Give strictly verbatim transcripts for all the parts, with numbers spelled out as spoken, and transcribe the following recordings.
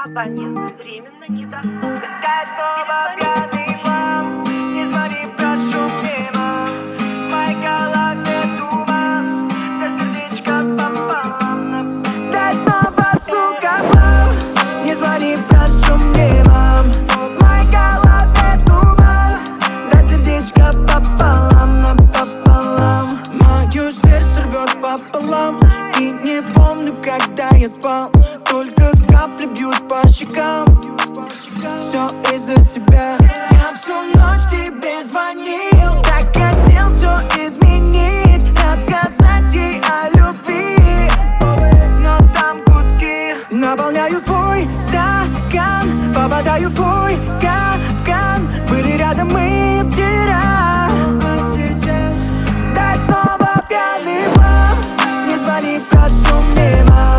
Абонент временно недоступен. Я снова пьяный, мам. Не звони, прошу мне, мам. В моей голове туман, да сердечко пополам. Дай снова, сука, мам. Не звони, прошу мне, мам. В моей голове туман, да сердечко пополам, напополам. Мое сердце рвет пополам, и не помню, когда я спал. Только капли бьют по щекам. Все из-за тебя. Я всю ночь тебе звонил, так хотел все изменить, рассказать ей о любви, но там гудки. Наполняю свой стакан, попадаю в твой капкан. Были рядом мы вчера, а сейчас дай снова пьяный, мам. Не звони, прошу мне, мам.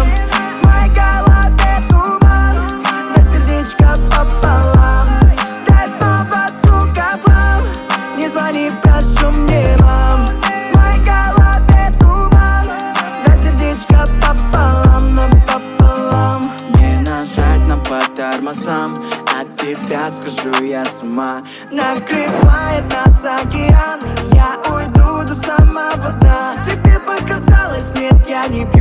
Прошу мне, мам. В моей голове туман, да сердечко пополам, напополам. Не нажать нам по тормозам, от тебя схожу я с ума. Накрывает нас океан, я уйду до самого дна. Тебе показалось, нет, я не